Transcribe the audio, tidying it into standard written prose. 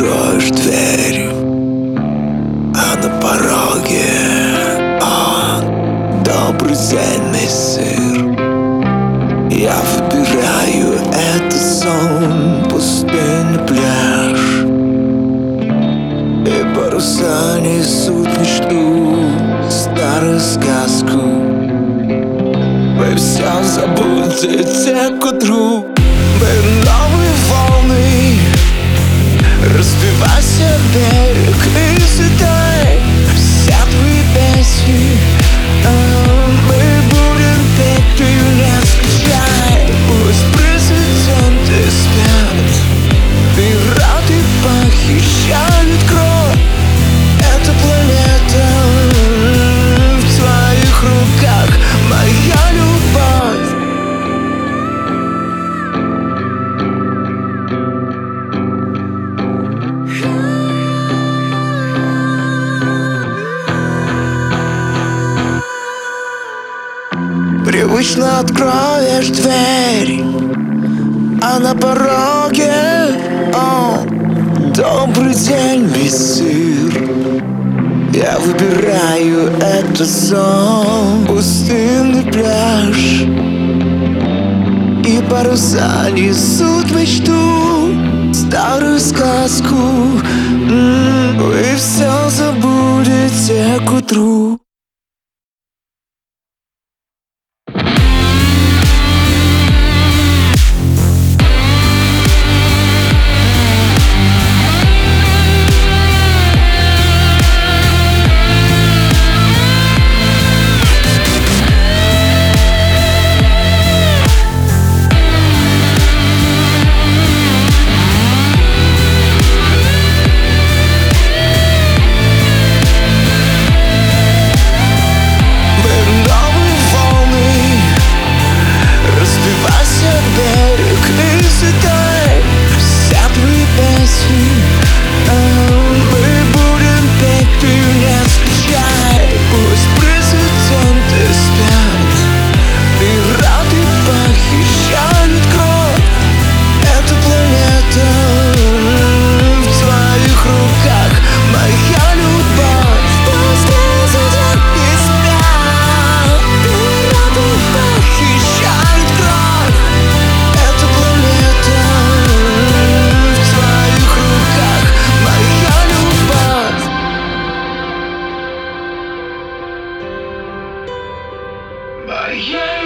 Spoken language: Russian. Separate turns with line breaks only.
откроешь дверь, а на пороге добрый день, мессир. Я выбираю этот сон, пустынный пляж, и паруса несут мечту, старую сказку. Вы все забудете к утру. Мы новые волны, разбивайся в берег и взлетай все твои песни. Мы будем петь, ты не скучай. Пусть президенты спят, пираты похищают кровь. Эта планета в твоих руках, моя любовь. Привычно откроешь дверь, а на пороге добрый день, мессир. Я выбираю этот сон, пустынный пляж, и паруса несут мечту, старую сказку. Вы все забудете к утру. Yeah.